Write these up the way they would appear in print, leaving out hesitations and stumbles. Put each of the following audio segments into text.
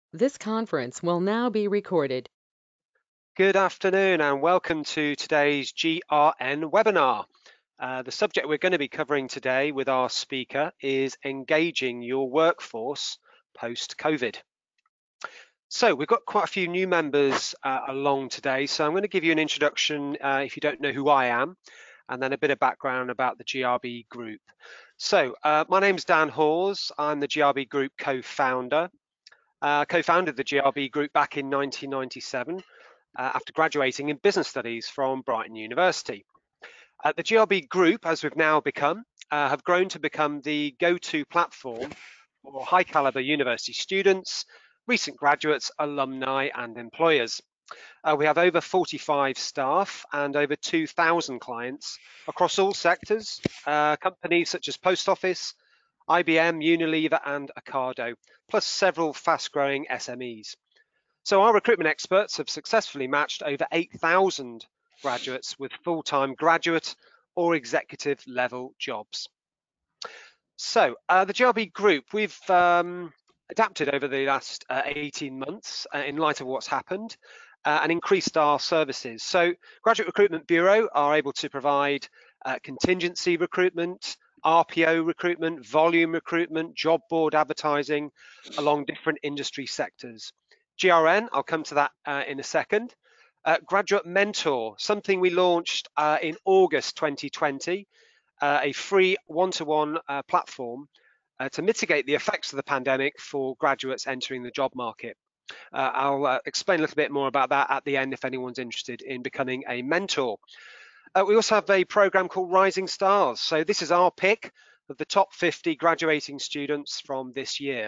This conference will now be recorded. Good afternoon and welcome to today's GRN webinar. The subject we're going to be covering today with our speaker is engaging your workforce post-COVID. So we've got quite a few new members along today, so I'm going to give you an introduction if you don't know who I am, and then a bit of background about the GRB Group. So my name's Dan Hawes. I'm the GRB Group co-founder. Co-founded the GRB Group back in 1997 after graduating in business studies from Brighton University. The GRB Group, as we've now become, have grown to become the go-to platform for high caliber university students, recent graduates, alumni and employers. We have over 45 staff and over 2,000 clients across all sectors, companies such as Post Office, IBM, Unilever and Ocado, plus several fast-growing SMEs. So our recruitment experts have successfully matched over 8,000 graduates with full-time graduate or executive level jobs. So the GRB Group, we've adapted over the last 18 months in light of what's happened and increased our services. So Graduate Recruitment Bureau are able to provide contingency recruitment, RPO recruitment, volume recruitment, job board advertising along different industry sectors. GRN, I'll come to that in a second. Graduate Mentor, something we launched in August 2020, a free one-to-one platform to mitigate the effects of the pandemic for graduates entering the job market. I'll explain a little bit more about that at the end if anyone's interested in becoming a mentor. We also have a program called Rising Stars. So this is our pick of the top 50 graduating students from this year.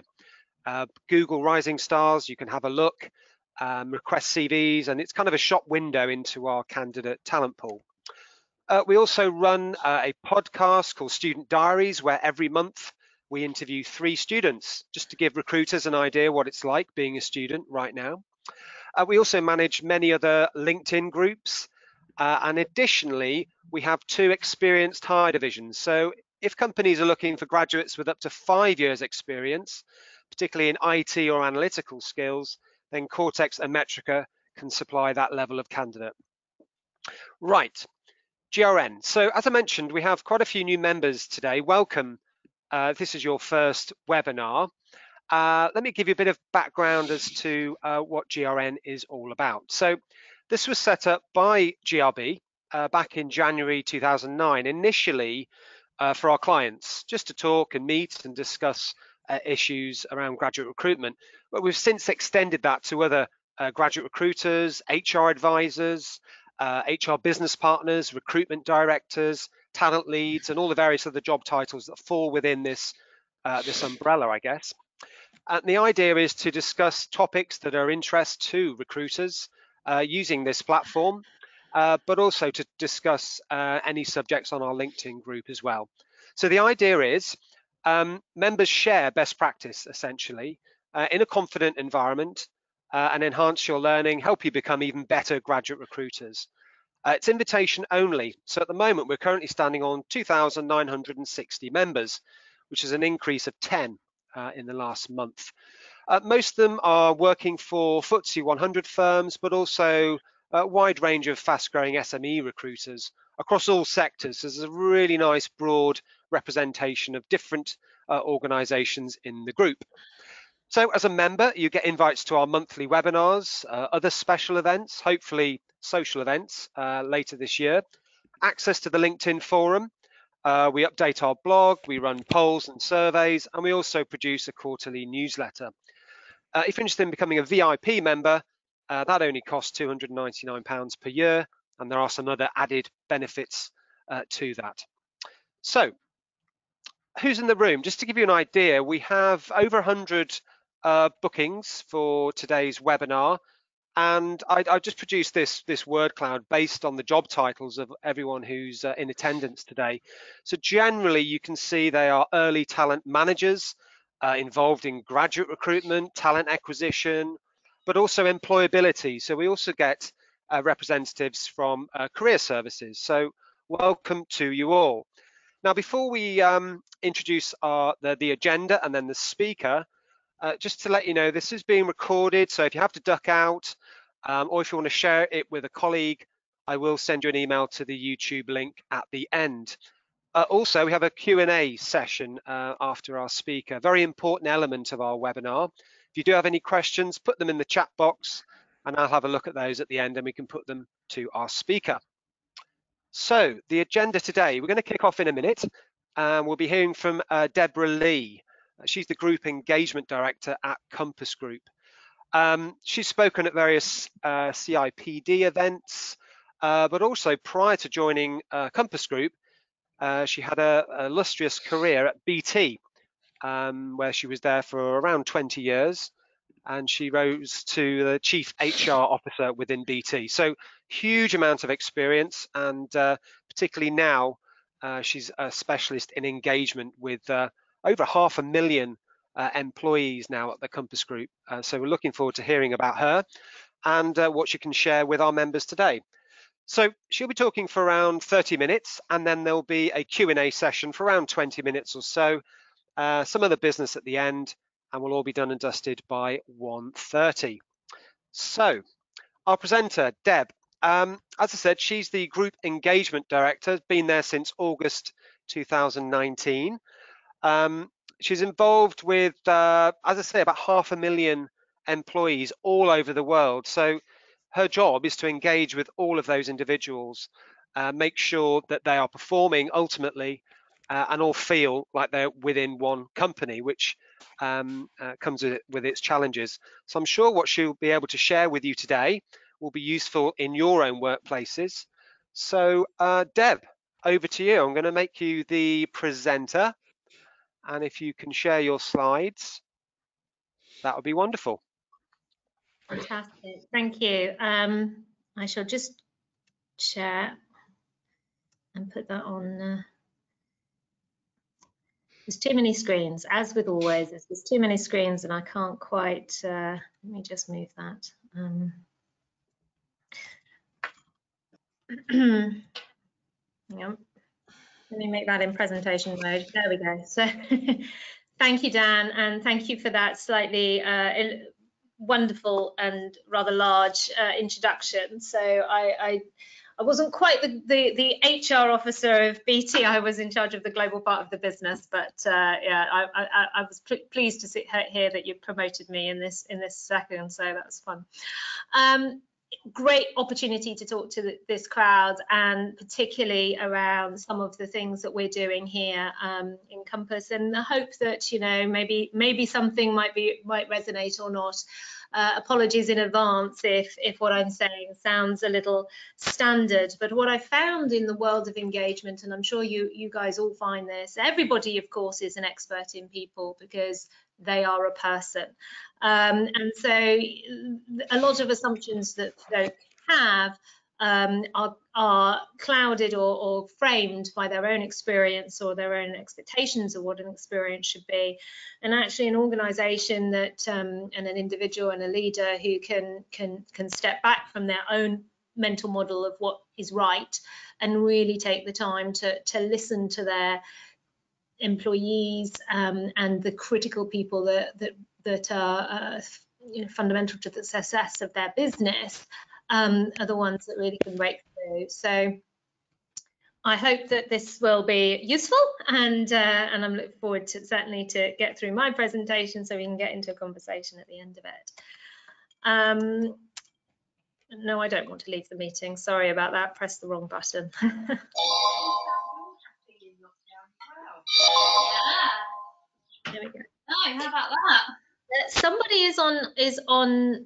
Google Rising Stars, you can have a look, request CVs, and it's kind of a shop window into our candidate talent pool. We also run a podcast called Student Diaries, where every month we interview 3 students, just to give recruiters an idea what it's like being a student right now. We also manage many other LinkedIn groups, and additionally, we have 2 experienced hire divisions. So if companies are looking for graduates with up to 5 years experience, particularly in IT or analytical skills, then Cortex and Metrica can supply that level of candidate. Right, GRN. So as I mentioned, we have quite a few new members today. Welcome. This is your first webinar. Let me give you a bit of background as to what GRN is all about. So this was set up by GRB back in January 2009, initially for our clients, just to talk and meet and discuss issues around graduate recruitment. But we've since extended that to other graduate recruiters, HR advisors, HR business partners, recruitment directors, talent leads, and all the various other job titles that fall within this umbrella, I guess. And the idea is to discuss topics that are of interest to recruiters using this platform, but also to discuss any subjects on our LinkedIn group as well. So the idea is members share best practice, essentially, in a confident environment and enhance your learning, help you become even better graduate recruiters. It's invitation only. So at the moment, we're currently standing on 2,960 members, which is an increase of 10 in the last month. Most of them are working for FTSE 100 firms, but also a wide range of fast-growing SME recruiters across all sectors. So there's a really nice broad representation of different organizations in the group. So as a member, you get invites to our monthly webinars, other special events, hopefully social events later this year, access to the LinkedIn forum. We update our blog, we run polls and surveys, and we also produce a quarterly newsletter. If you're interested in becoming a VIP member, that only costs £299 per year, and there are some other added benefits to that. So, who's in the room? Just to give you an idea, we have over 100 bookings for today's webinar, and I just produced this word cloud based on the job titles of everyone who's in attendance today. So generally, you can see they are early talent managers involved in graduate recruitment, talent acquisition, but also employability. So we also get representatives from career services. So welcome to you all. Now, before we introduce the agenda and then the speaker, Just to let you know, this is being recorded, so if you have to duck out or if you want to share it with a colleague, I will send you an email to the YouTube link at the end. Also, we have a Q&A session after our speaker, very important element of our webinar. If you do have any questions, put them in the chat box and I'll have a look at those at the end and we can put them to our speaker. So the agenda today, we're going to kick off in a minute and we'll be hearing from Deborah Lee. She's the Group Engagement Director at Compass Group. She's spoken at various CIPD events, but also prior to joining Compass Group, she had a illustrious career at BT, where she was there for around 20 years, and she rose to the Chief HR Officer within BT. So huge amount of experience, and particularly now, she's a specialist in engagement with over 500,000 employees now at the Compass Group. So we're looking forward to hearing about her and what she can share with our members today. So she'll be talking for around 30 minutes, and then there'll be a Q&A session for around 20 minutes or so, some of the business at the end, and we'll all be done and dusted by 1:30. So our presenter, Deb, as I said, she's the Group Engagement Director, been there since August 2019. She's involved with, as I say, about 500,000 employees all over the world. So her job is to engage with all of those individuals, make sure that they are performing ultimately and all feel like they're within one company, which comes with its challenges. So I'm sure what she'll be able to share with you today will be useful in your own workplaces. So Deb, over to you. I'm going to make you the presenter. And if you can share your slides, that would be wonderful. Fantastic, thank you. I shall just share and put that on. There's too many screens, as with always, there's too many screens and I can't quite, let me just move that. Yeah. Let me make that in presentation mode. There we go. So thank you, Dan, and thank you for that slightly wonderful and rather large introduction. So I wasn't quite the HR officer of BT. I was in charge of the global part of the business, but yeah, I was pleased to hear that you promoted me in this second. So that was fun. Great opportunity to talk to this crowd, and particularly around some of the things that we're doing here in Compass, and I hope that, you know, maybe something might resonate or not. Apologies in advance if what I'm saying sounds a little standard, but what I found in the world of engagement, and I'm sure you guys all find this, everybody of course is an expert in people because they are a person, and so a lot of assumptions that folk have are clouded or framed by their own experience or their own expectations of what an experience should be. And actually an organisation that and an individual and a leader who can step back from their own mental model of what is right and really take the time to listen to their employees and the critical people that are you know, fundamental to the success of their business are the ones that really can break through. So I hope that this will be useful, and I'm looking forward to certainly to get through my presentation so we can get into a conversation at the end of it. No, I don't want to leave the meeting. Sorry about that. Press the wrong button. There we go. Oh, how about that? Somebody is on.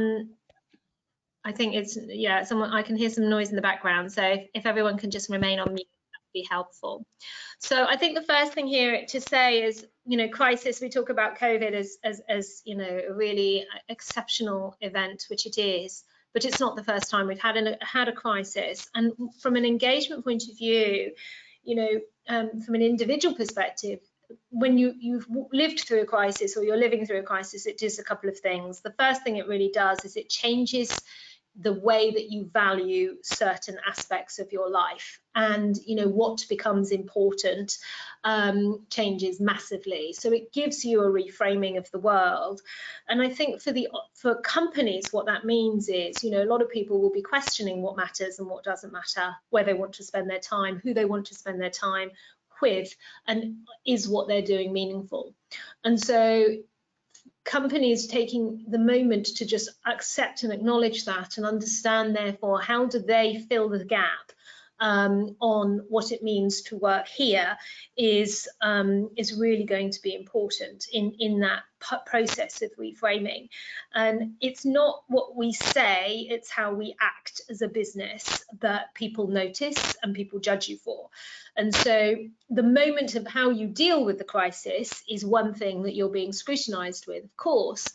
I think it's, yeah, someone, I can hear some noise in the background. So if everyone can just remain on mute, that would be helpful. So I think the first thing here to say is, you know, crisis, we talk about COVID as you know, a really exceptional event, which it is, but it's not the first time we've had a crisis. And from an engagement point of view, you know, from an individual perspective, when you've lived through a crisis or you're living through a crisis, it does a couple of things. The first thing it really does is it changes the way that you value certain aspects of your life, and what becomes important changes massively. So it gives you a reframing of the world. And I think for companies, what that means is, a lot of people will be questioning what matters and what doesn't matter, where they want to spend their time, who they want to spend their time with, and is what they're doing meaningful. And so companies taking the moment to just accept and acknowledge that and understand, therefore, how do they fill the gap on what it means to work here is really going to be important in that process of reframing. And it's not what we say, it's how we act as a business that people notice and people judge you for. And so the moment of how you deal with the crisis is one thing that you're being scrutinized with, of course.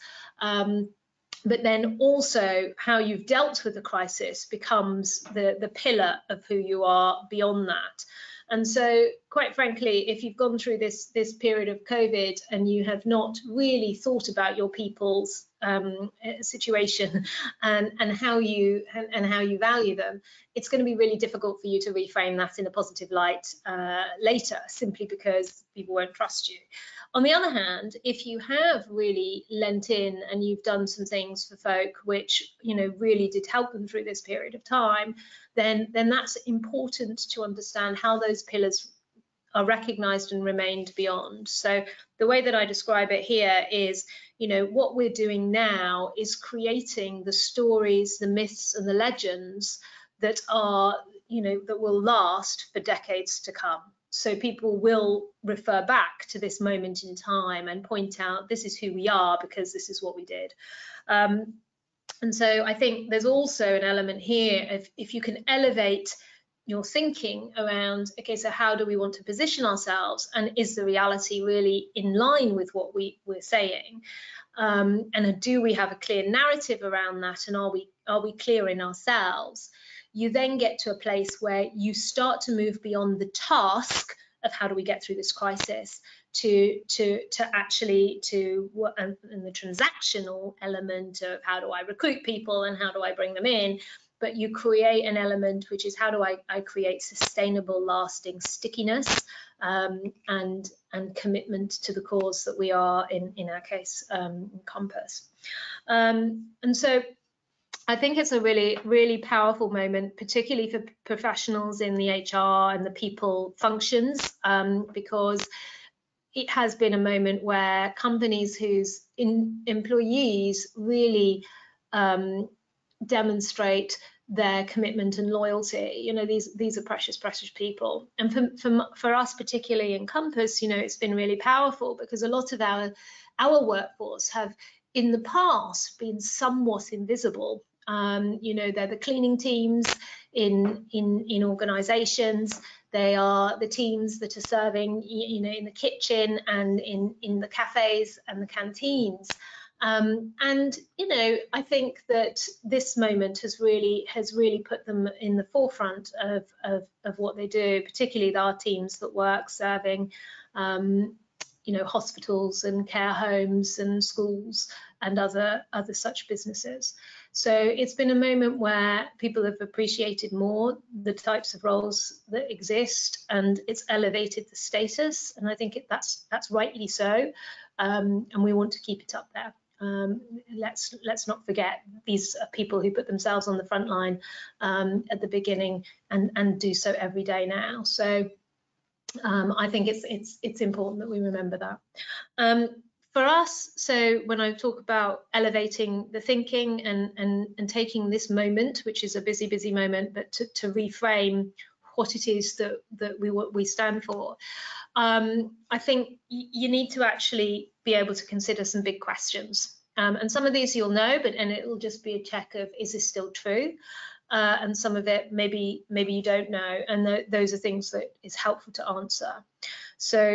But then also how you've dealt with the crisis becomes the pillar of who you are beyond that. And so, quite frankly, if you've gone through this period of COVID and you have not really thought about your people's situation and how you value them, it's going to be really difficult for you to reframe that in a positive light later, simply because people won't trust you. On the other hand, if you have really lent in and you've done some things for folk which really did help them through this period of time, then that's important to understand how those pillars are recognized and remained beyond. So the way that I describe it here is, what we're doing now is creating the stories, the myths and the legends that are, that will last for decades to come. So people will refer back to this moment in time and point out, this is who we are because this is what we did. And so I think there's also an element here, if you can elevate your thinking around, okay, so how do we want to position ourselves, and is the reality really in line with what we're saying, and do we have a clear narrative around that, and are we clear in ourselves? You then get to a place where you start to move beyond the task of how do we get through this crisis to actually and the transactional element of how do I recruit people and how do I bring them in. But you create an element which is, how do I create sustainable, lasting stickiness and commitment to the cause that we are, in our case, Compass. And so I think it's a really, really powerful moment, particularly for professionals in the HR and the people functions, because it has been a moment where companies whose employees really demonstrate their commitment and loyalty. These are precious people. And for us, particularly in Compass, it's been really powerful because a lot of our workforce have in the past been somewhat invisible. They're the cleaning teams in organizations. They are the teams that are serving, in the kitchen and in the cafes and the canteens. And I think that this moment has really put them in the forefront of what they do, particularly our teams that work serving hospitals and care homes and schools and other such businesses. So it's been a moment where people have appreciated more the types of roles that exist, and it's elevated the status, and I think that's rightly so, and we want to keep it up there. Let's not forget, these are people who put themselves on the front line at the beginning and do so every day now. So I think it's important that we remember that. For us, so when I talk about elevating the thinking and taking this moment, which is a busy moment, but to reframe what it is that we stand for, I think you need to actually be able to consider some big questions. And some of these you'll know, and it will just be a check of, is this still true? And some of it maybe you don't know, and those are things that is helpful to answer. So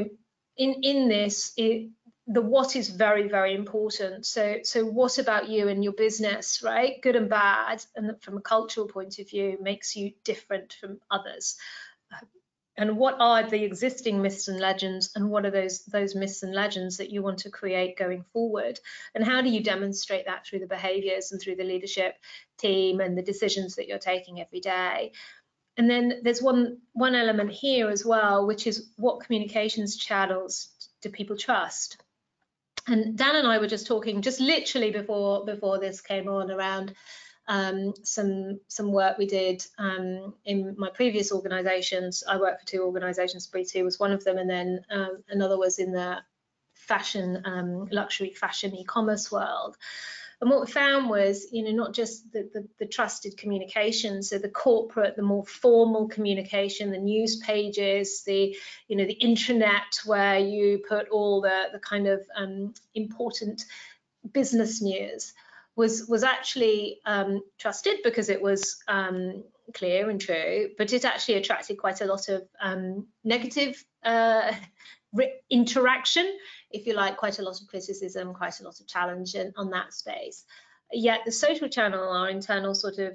in this, the what is very, very important. So what about you and your business, right? Good and bad, and from a cultural point of view, makes you different from others. and what are the existing myths and legends, and what are those myths and legends that you want to create going forward, and how do you demonstrate that through the behaviors and through the leadership team and the decisions that you're taking every day. And then there's one element here as well, which is what communications channels do people trust? And Dan and I were just talking, just literally before this came on, around some work we did in my previous organisations. I worked for 2 organisations. Bree2 was one of them, and then another was in the fashion, luxury fashion e-commerce world. And what we found was, not just the trusted communication, so the corporate, the more formal communication, the news pages, the intranet where you put all the kind of important business news, was actually trusted because it was clear and true, but it actually attracted quite a lot of negative interaction, if you like, quite a lot of criticism, quite a lot of challenge on that space. Yet the social channel, our internal sort of,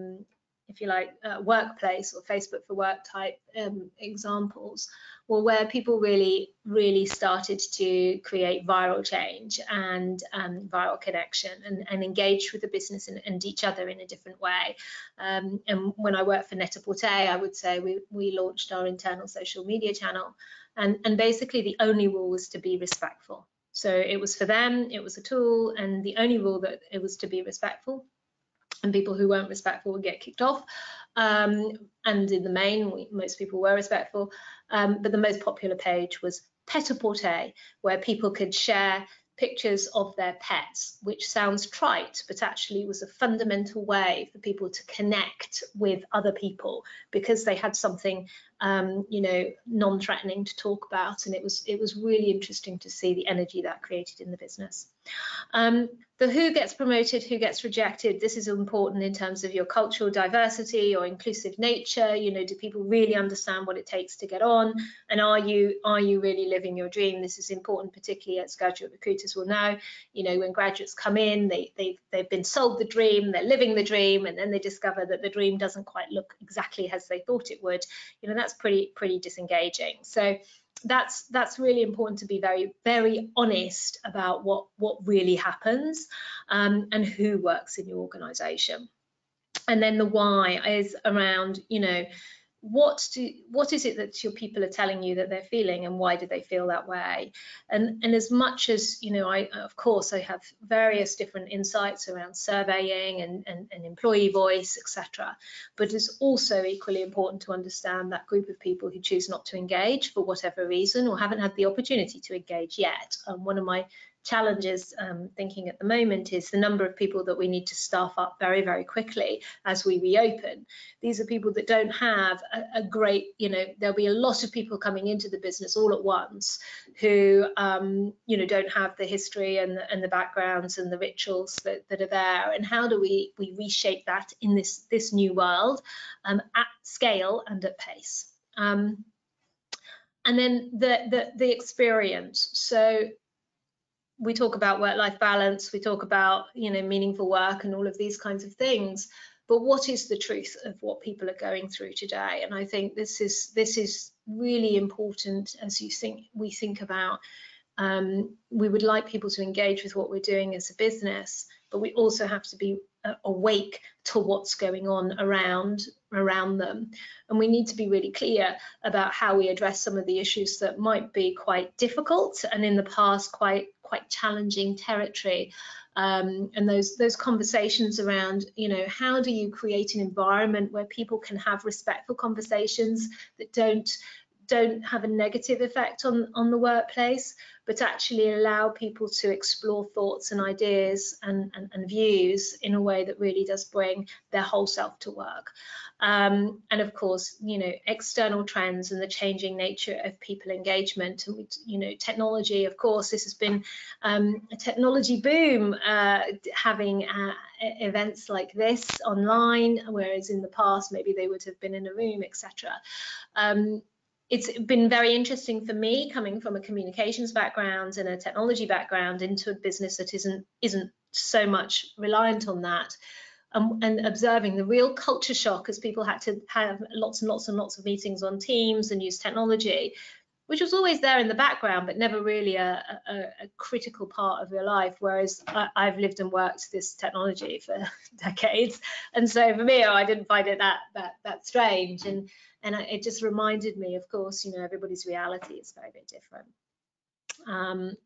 if you like, workplace or Facebook for Work type examples, were where people really started to create viral change and viral connection and engage with the business and each other in a different way. And when I worked for Net-a-Porter, I would say we launched our internal social media channel. And basically the only rule was to be respectful. So it was for them, it was a tool, and the only rule that it was to be respectful. And people who weren't respectful would get kicked off. And in the main, most people were respectful. But the most popular page was Pret-a-Porter, where people could share pictures of their pets, which sounds trite, but actually was a fundamental way for people to connect with other people because they had something non-threatening to talk about, and it was really interesting to see the energy that created in the business. The who gets promoted, who gets rejected, this is important in terms of your cultural diversity or inclusive nature. Do people really understand what it takes to get on, and are you really living your dream? This is important, particularly as graduate recruiters will know. When graduates come in, they've been sold the dream, they're living the dream, and then they discover that the dream doesn't quite look exactly as they thought it would. That's pretty disengaging. So that's really important, to be very, very honest about what really happens and who works in your organization. And then the why is around, what is it that your people are telling you that they're feeling, and why do they feel that way? And as much as I have various different insights around surveying and employee voice, etc. But it's also equally important to understand that group of people who choose not to engage for whatever reason, or haven't had the opportunity to engage yet. One of my challenges thinking at the moment is the number of people that we need to staff up very, very quickly as we reopen. These are people that don't have a great, there'll be a lot of people coming into the business all at once who, don't have the history and the backgrounds and the rituals that are there. And how do we reshape that in this new world at scale and at pace? And then the experience. So we talk about work-life balance, we talk about meaningful work and all of these kinds of things, but what is the truth of what people are going through today? And I think this is really important as we think about we would like people to engage with what we're doing as a business, but we also have to be awake to what's going on around them, and we need to be really clear about how we address some of the issues that might be quite difficult and in the past quite challenging territory, and those conversations around how do you create an environment where people can have respectful conversations that don't have a negative effect on the workplace, but actually allow people to explore thoughts and ideas and views in a way that really does bring their whole self to work. And of course, external trends and the changing nature of people engagement, and technology. Of course, this has been a technology boom, having events like this online, whereas in the past maybe they would have been in a room, etc. It's been very interesting for me, coming from a communications background and a technology background into a business that isn't so much reliant on that. and observing the real culture shock as people had to have lots and lots and lots of meetings on Teams and use technology, which was always there in the background, but never really a critical part of your life. Whereas I've lived and worked this technology for decades, and so for me, I didn't find it that strange. And it just reminded me, of course, everybody's reality is very, very different.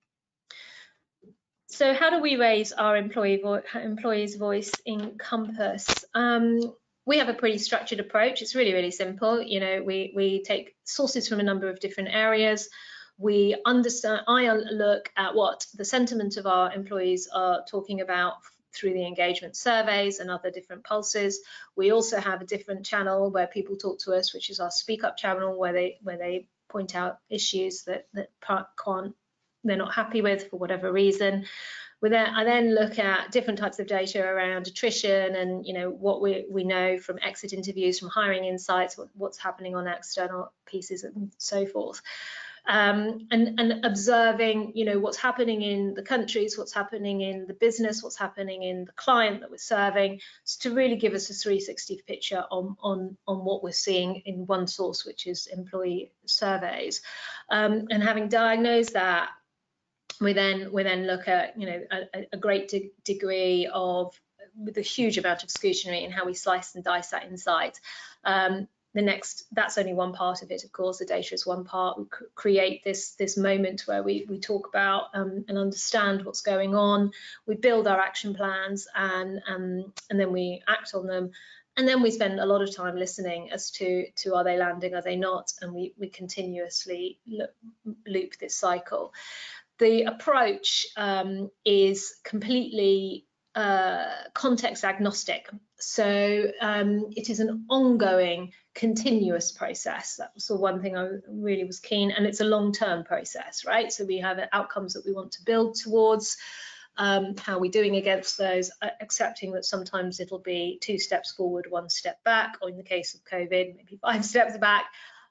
So how do we raise our employees' voice in Compass? We have a pretty structured approach. It's really, really simple. We take sources from a number of different areas. We understand, I look at what the sentiment of our employees are talking about through the engagement surveys and other different pulses. We also have a different channel where people talk to us, which is our Speak Up channel, where they point out issues that they're not happy with for whatever reason. I then look at different types of data around attrition and what we know from exit interviews, from hiring insights, what's happening on external pieces and so forth, and observing what's happening in the countries, what's happening in the business, what's happening in the client that we're serving, to really give us a 360 picture on what we're seeing in one source, which is employee surveys. And having diagnosed that, we then look at a great degree of, with a huge amount of scrutiny in how we slice and dice that insight. That's only one part of it, of course. The data is one part. We create this moment where we talk about and understand what's going on. We build our action plans and then we act on them. And then we spend a lot of time listening as to are they landing, are they not, and we continuously loop this cycle. The approach is completely context agnostic. So it is an ongoing, continuous process. That was the one thing I really was keen, and it's a long-term process, right? So we have outcomes that we want to build towards. How are we doing against those, accepting that sometimes it'll be 2 steps forward, 1 step back, or in the case of COVID, maybe 5 steps back.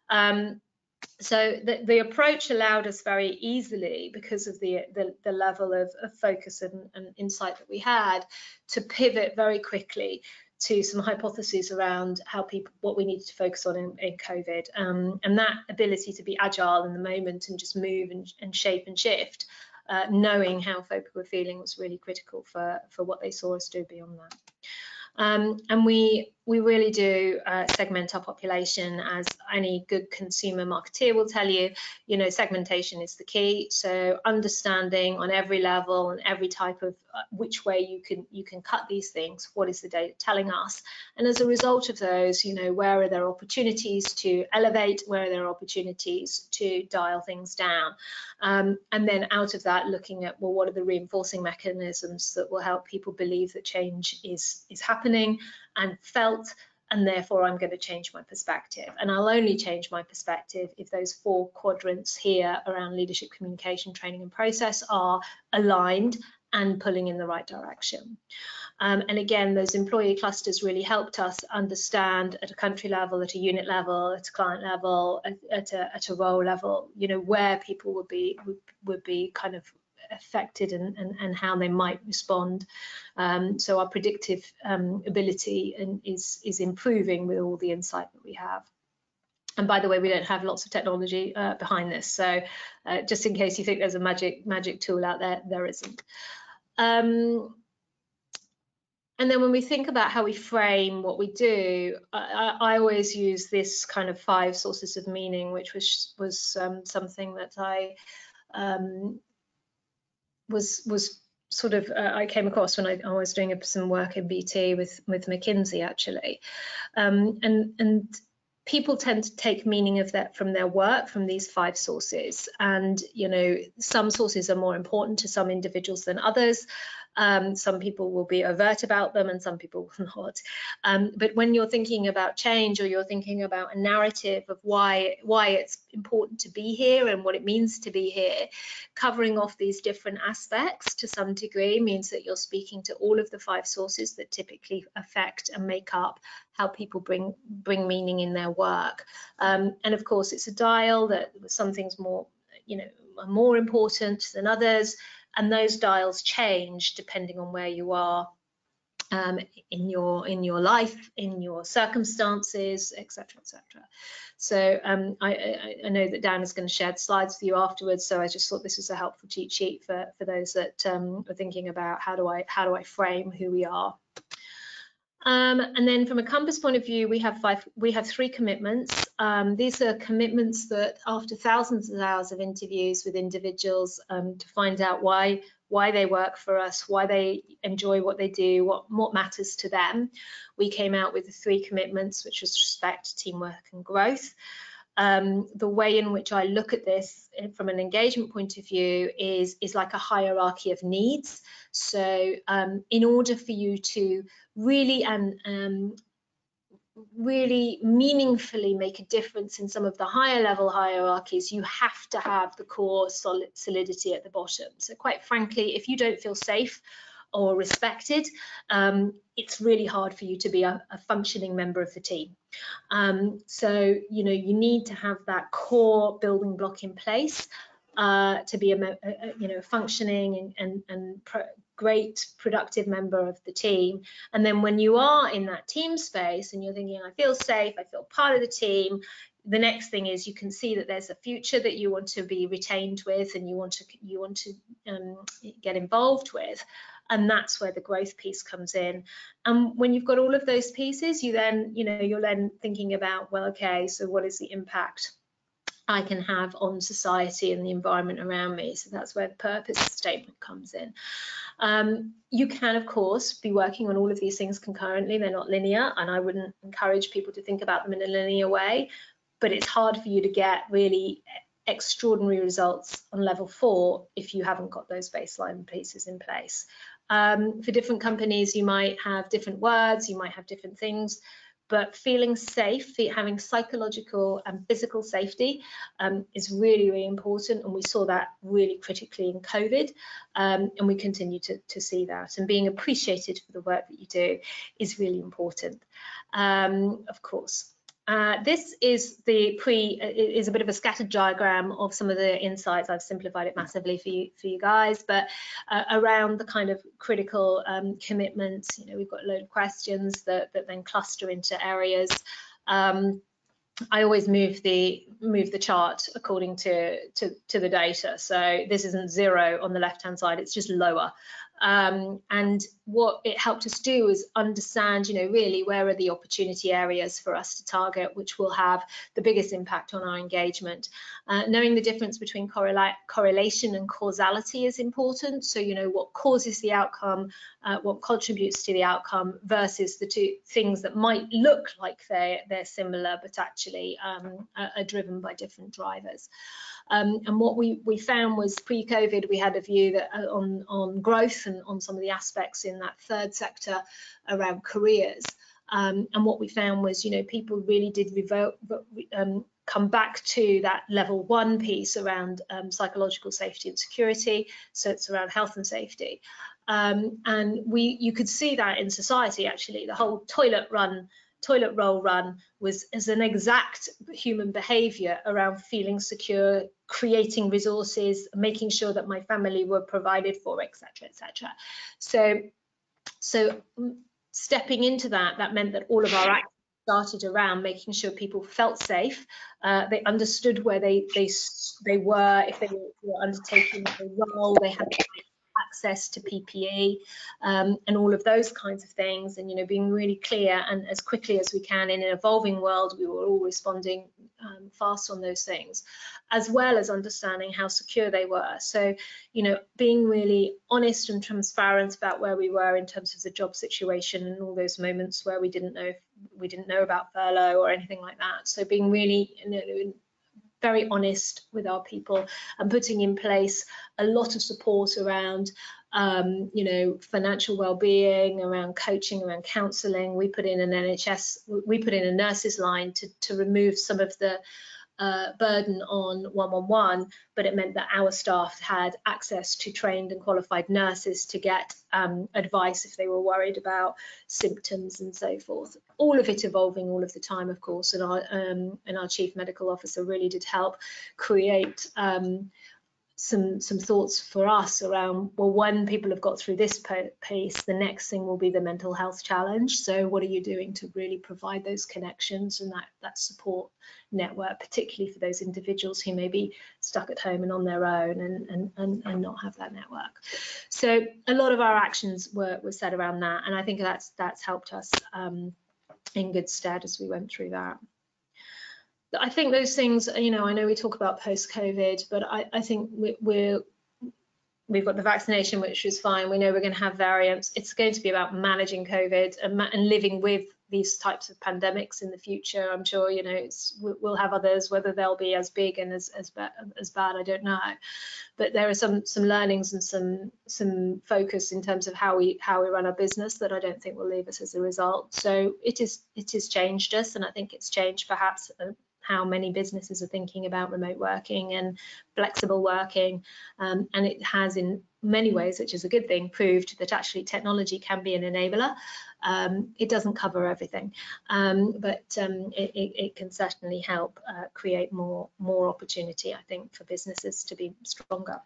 So the approach allowed us very easily, because of the level of focus and insight that we had, to pivot very quickly to some hypotheses around what we needed to focus on in COVID. And that ability to be agile in the moment and just move and shape and shift, knowing how folk were feeling, was really critical for what they saw us do beyond that. And we really do segment our population, as any good consumer marketeer will tell you. Segmentation is the key. So understanding on every level and every type of which way you can cut these things. What is the data telling us? And as a result of those, where are there opportunities to elevate? Where are there opportunities to dial things down? And then out of that, looking at, well, what are the reinforcing mechanisms that will help people believe that change is happening and felt, and therefore I'm going to change my perspective. And I'll only change my perspective if those 4 quadrants here around leadership, communication, training and process are aligned and pulling in the right direction. And again, those employee clusters really helped us understand at a country level, at a unit level, at a client level, at a role level, where people would be kind of affected and how they might respond. So our predictive ability is improving with all the insight that we have. And by the way, we don't have lots of technology behind this, so just in case you think there's a magic tool out there, there isn't. And then when we think about how we frame what we do, I always use this kind of 5 sources of meaning, which was something that I was sort of I came across when I was doing some work in BT with McKinsey, actually, and people tend to take meaning of that from their work, from these 5 sources, and some sources are more important to some individuals than others. Some people will be overt about them and some people will not. But when you're thinking about change, or you're thinking about a narrative of why it's important to be here and what it means to be here, covering off these different aspects to some degree means that you're speaking to all of the 5 sources that typically affect and make up how people bring meaning in their work. And of course, it's a dial that some things more important than others. And those dials change depending on where you are in your life, in your circumstances, etc., etc. So I know that Dan is going to share the slides with you afterwards. So I just thought this was a helpful cheat sheet for those that are thinking about how do I frame who we are. And then from a Compass point of view, we have 3 commitments. These are commitments that after thousands of hours of interviews with individuals to find out why they work for us, why they enjoy what they do, what matters to them, we came out with the 3 commitments, which was respect, teamwork, and growth. The way in which I look at this from an engagement point of view is like a hierarchy of needs. So in order for you to really really meaningfully make a difference in some of the higher level hierarchies, you have to have the core solidity at the bottom. So quite frankly, if you don't feel safe or respected, it's really hard for you to be a functioning member of the team. So you need to have that core building block in place to be a functioning and great productive member of the team. And then when you are in that team space and you're thinking, I feel safe, I feel part of the team, the next thing is you can see that there's a future that you want to be retained with and you want to get involved with. And that's where the growth piece comes in. And when you've got all of those pieces, you're then thinking about, well, okay, so what is the impact I can have on society and the environment around me? So that's where the purpose statement comes in. You can, of course, be working on all of these things concurrently. They're not linear, and I wouldn't encourage people to think about them in a linear way, but it's hard for you to get really extraordinary results on level 4 if you haven't got those baseline pieces in place. For different companies, you might have different words, you might have different things, but feeling safe, having psychological and physical safety is really, really important. And we saw that really critically in COVID, and we continue to see that. And being appreciated for the work that you do is really important, of course. This is is a bit of a scattered diagram of some of the insights. I've simplified it massively for you guys, but around the kind of critical commitments, we've got a load of questions that then cluster into areas. I always move the chart according to the data. So this isn't 0 on the left-hand side; it's just lower. And what it helped us do is understand, really where are the opportunity areas for us to target, which will have the biggest impact on our engagement. Knowing the difference between correlation and causality is important. So, what causes the outcome, what contributes to the outcome versus the 2 things that might look like they're similar, but actually are driven by different drivers. And what we found was pre-COVID, we had a view that on growth and on some of the aspects in that 3rd sector around careers. And what we found was, people really did come back to that level 1 piece around psychological safety and security. So it's around health and safety. And you could see that in society, actually. The whole toilet roll run was as an exact human behavior around feeling secure, creating resources, making sure that my family were provided for, etc., etc. So stepping into that meant that all of our actions started around making sure people felt safe, they understood where they were, if they were undertaking a role, they had access to PPE and all of those kinds of things, and being really clear and as quickly as we can in an evolving world. We were all responding fast on those things, as well as understanding how secure they were. So being really honest and transparent about where we were in terms of the job situation and all those moments where we didn't know about furlough or anything like that. So being really very honest with our people and putting in place a lot of support around financial well-being, around coaching, around counselling. We put in a nurses line to remove some of the burden on 111, but it meant that our staff had access to trained and qualified nurses to get advice if they were worried about symptoms and so forth. All of it evolving all of the time, of course, and our chief medical officer really did help create some thoughts for us around, well, when people have got through this piece, the next thing will be the mental health challenge. So what are you doing to really provide those connections and that support network, particularly for those individuals who may be stuck at home and on their own and not have that network. So a lot of our actions were set around that, and I think that's helped us in good stead as we went through that. I think those things, you know, I know we talk about post-COVID, but I think we've got the vaccination, which is fine. We know we're going to have variants. It's going to be about managing COVID and living with these types of pandemics in the future. I'm sure, you know, we'll have others, whether they'll be as big and as bad, I don't know. But there are some learnings and some focus in terms of how we run our business that I don't think will leave us as a result. So it has changed us, and I think it's changed perhaps how many businesses are thinking about remote working and flexible working, and it has in many ways, which is a good thing, proved that actually technology can be an enabler. It doesn't cover everything, but it can certainly help create more opportunity, I think, for businesses to be stronger.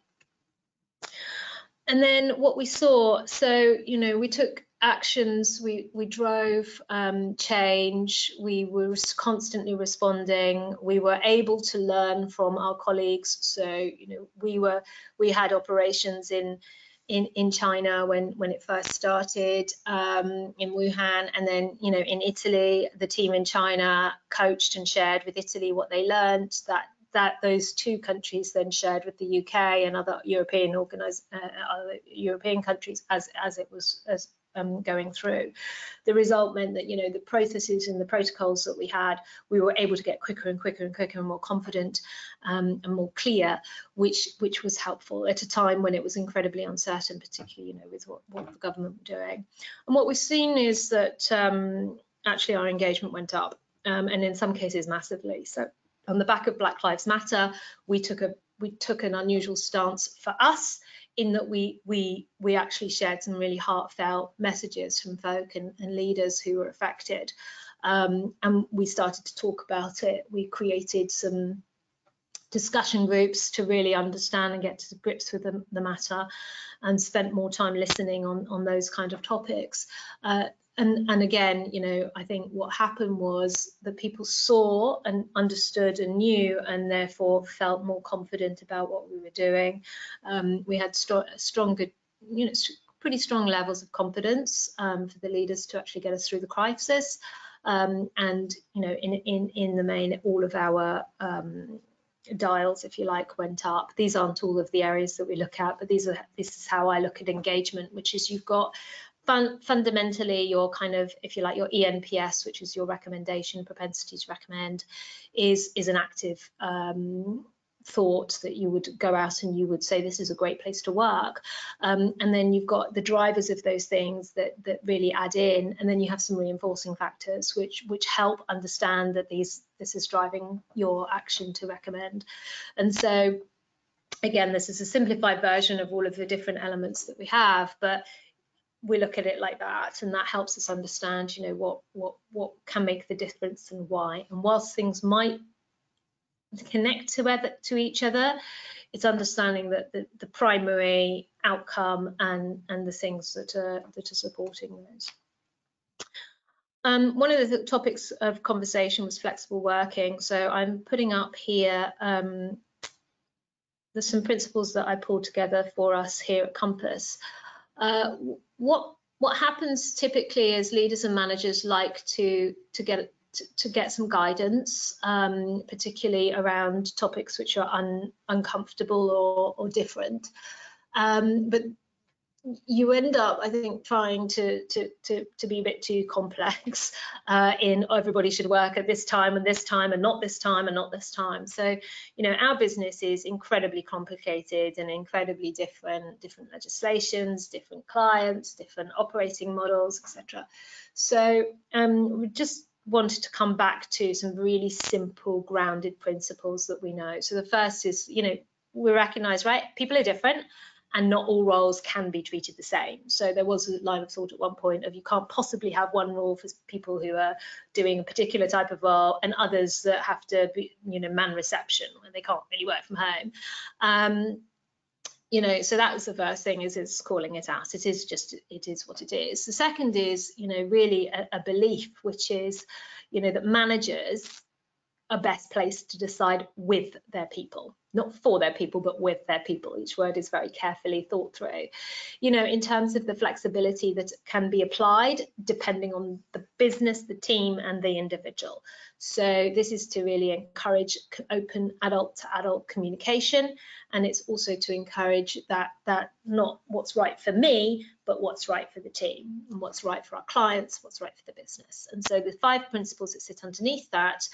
And then what we saw, so, you know, we took actions, we drove change, we were constantly responding, we were able to learn from our colleagues. So, you know, we had operations in China when it first started, in Wuhan, and then, you know, in Italy, the team in China coached and shared with Italy what they learned. That those two countries then shared with the UK and other European countries as it was going through. The result meant that, you know, the processes and the protocols that we had, we were able to get quicker and quicker and quicker and more confident and more clear, which was helpful at a time when it was incredibly uncertain, particularly, you know, with what the government were doing. And what we've seen is that actually our engagement went up, and in some cases massively. So on the back of Black Lives Matter, we took an unusual stance for us, in that we actually shared some really heartfelt messages from folk and leaders who were affected, and we started to talk about it. We created some discussion groups to really understand and get to grips with the matter, and spent more time listening on those kind of topics. And again, you know, I think what happened was that people saw and understood and knew, and therefore felt more confident about what we were doing. We had stronger, you know, pretty strong levels of confidence for the leaders to actually get us through the crisis. And, you know, in the main, all of our dials, if you like, went up. These aren't all of the areas that we look at, but this is how I look at engagement, which is you've got fundamentally your kind of, if you like, your ENPS, which is your recommendation, propensity to recommend, is an active thought that you would go out and you would say this is a great place to work, and then you've got the drivers of those things that really add in, and then you have some reinforcing factors which help understand that this is driving your action to recommend. And so again, this is a simplified version of all of the different elements that we have, but we look at it like that, and that helps us understand, you know, what can make the difference and why. And whilst things might connect to each other, it's understanding that the primary outcome and the things that are supporting those. One of the topics of conversation was flexible working. So I'm putting up here there's some principles that I pulled together for us here at Compass. What happens typically is leaders and managers like to get some guidance, particularly around topics which are uncomfortable or different. But you end up, I think, trying to be a bit too complex in everybody should work at this time and not this time and not this time. So, you know, our business is incredibly complicated and incredibly different legislations, different clients, different operating models, etc. So we just wanted to come back to some really simple, grounded principles that we know. So the first is, you know, we recognize, right, people are different, and not all roles can be treated the same. So there was a line of thought at one point of you can't possibly have one rule for people who are doing a particular type of role and others that have to be, you know, man reception, when they can't really work from home. so that was the first thing, is calling it out. It is what it is. The second is, really a belief, which is, that managers are best placed to decide with their people, not for their people, but with their people. Each word is very carefully thought through, in terms of the flexibility that can be applied depending on the business, the team, and the individual. So this is to really encourage open adult-to-adult communication, and it's also to encourage that not what's right for me, but what's right for the team, and what's right for our clients, what's right for the business. And so the 5 principles that sit underneath that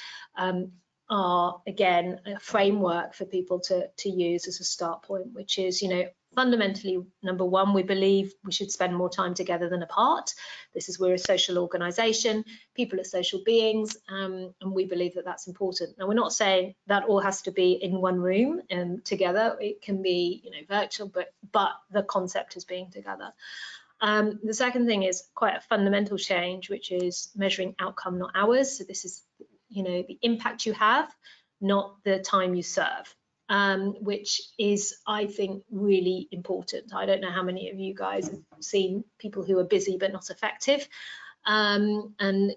are, again, a framework for people to use as a start point, which is, fundamentally, number one, we believe we should spend more time together than apart. We're a social organisation, people are social beings, and we believe that that's important. Now, we're not saying that all has to be in one room together. It can be, virtual, but the concept is being together. The second thing is quite a fundamental change, which is measuring outcome, not hours. So this is, the impact you have, not the time you serve. Which is, I think, really important. I don't know how many of you guys have seen people who are busy but not effective, and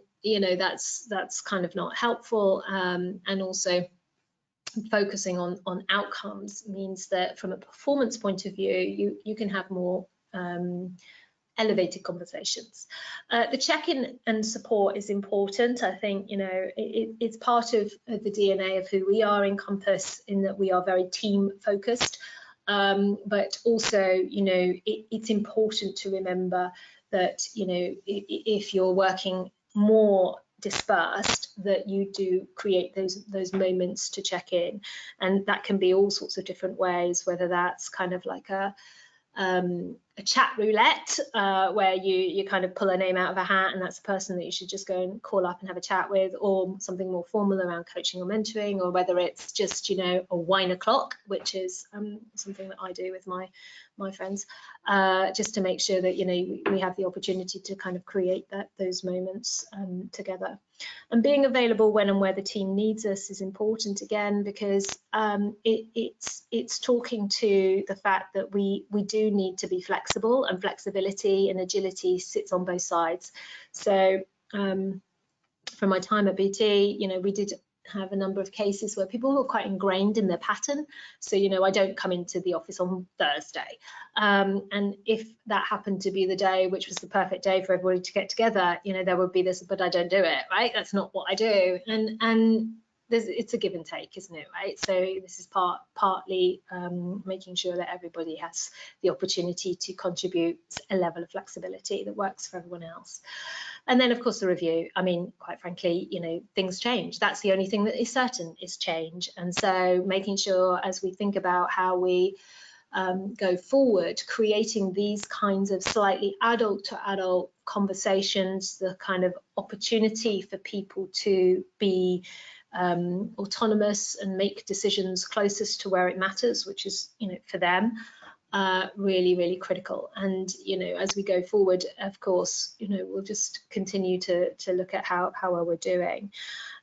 that's kind of not helpful. And also, focusing on outcomes means that from a performance point of view, you can have more elevated conversations. The check-in and support is important. I think, it's part of the DNA of who we are in Compass, in that we are very team focused, but also, it's important to remember that, if you're working more dispersed, that you do create those moments to check in, and that can be all sorts of different ways, whether that's kind of like a chat roulette, where you kind of pull a name out of a hat, and that's a person that you should just go and call up and have a chat with, or something more formal around coaching or mentoring, or whether it's just, a wine o'clock, which is something that I do with my friends, just to make sure that, we have the opportunity to kind of create those moments together. And being available when and where the team needs us is important, again, because it's talking to the fact that we do need to be flexible, and flexibility and agility sits on both sides. So from my time at BT, we did have a number of cases where people were quite ingrained in their pattern. So, I don't come into the office on Thursday. And if that happened to be the day, which was the perfect day for everybody to get together, there would be this, but I don't do it, right? That's not what I do. And it's a give and take, isn't it, right? So this is partly making sure that everybody has the opportunity to contribute a level of flexibility that works for everyone else. And then, of course, the review. I mean, quite frankly, things change. That's the only thing that is certain, is change. And so making sure, as we think about how we go forward, creating these kinds of slightly adult-to-adult conversations, the kind of opportunity for people to be autonomous and make decisions closest to where it matters, which is, for them, really, really critical. And, as we go forward, of course, we'll just continue to look at how well we're doing.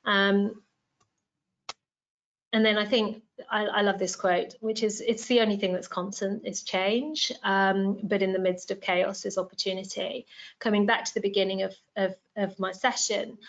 And then I think I love this quote, which is, it's the only thing that's constant is change, but in the midst of chaos is opportunity. Coming back to the beginning of my session,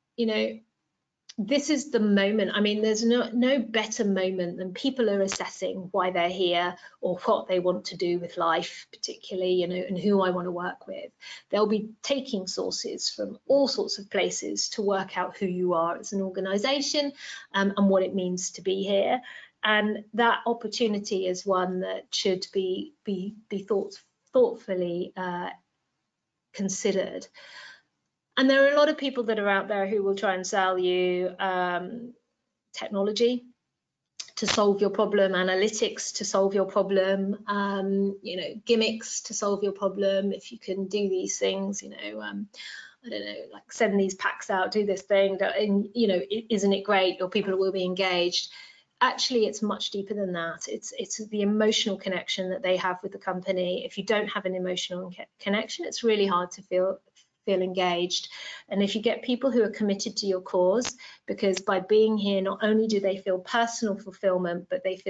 this is the moment. I mean, there's no better moment than people are assessing why they're here, or what they want to do with life, particularly, and who I want to work with. They'll be taking sources from all sorts of places to work out who you are as an organisation, and what it means to be here. And that opportunity is one that should be thoughtfully considered. And there are a lot of people that are out there who will try and sell you technology to solve your problem, analytics to solve your problem, gimmicks to solve your problem. If you can do these things, I don't know, like send these packs out, do this thing, and isn't it great? Your people will be engaged. Actually, it's much deeper than that. It's the emotional connection that they have with the company. If you don't have an emotional connection, it's really hard to feel engaged. And if you get people who are committed to your cause, because by being here, not only do they feel personal fulfillment, but they feel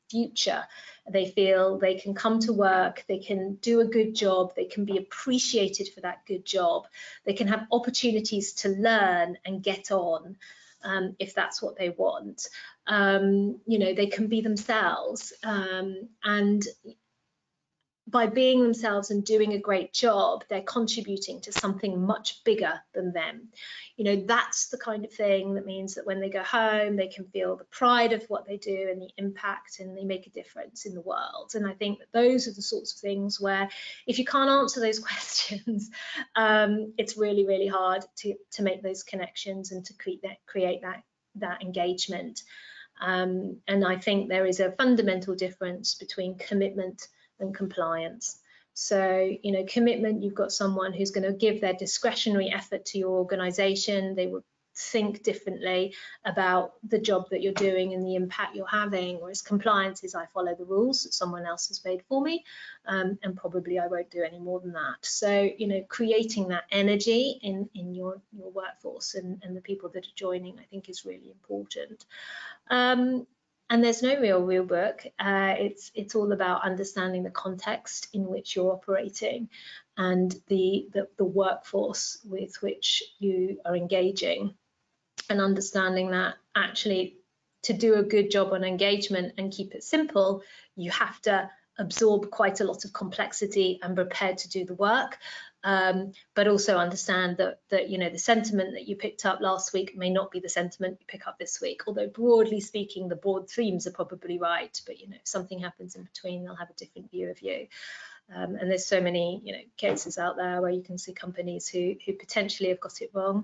future. They feel they can come to work, they can do a good job, they can be appreciated for that good job, they can have opportunities to learn and get on if that's what they want. You know, they can be themselves, and by being themselves and doing a great job, they're contributing to something much bigger than them. You know, that's the kind of thing that means that when they go home, they can feel the pride of what they do and the impact, and they make a difference in the world. And I think that those are the sorts of things where if you can't answer those questions, it's really, really hard to make those connections and to create that engagement. And I think there is a fundamental difference between commitment and compliance. So, you know, commitment, you've got someone who's going to give their discretionary effort to your organization. They will think differently about the job that you're doing and the impact you're having, whereas compliance is I follow the rules that someone else has made for me, and probably I won't do any more than that. So, you know, creating that energy in your workforce and the people that are joining, I think, is really important. And there's no real book. It's all about understanding the context in which you're operating and the workforce with which you are engaging, and understanding that actually to do a good job on engagement and keep it simple, you have to absorb quite a lot of complexity and prepared to do the work. But also understand that you know, the sentiment that you picked up last week may not be the sentiment you pick up this week, although broadly speaking the broad themes are probably right, but you know, if something happens in between, they'll have a different view of you. And there's so many, you know, cases out there where you can see companies who potentially have got it wrong,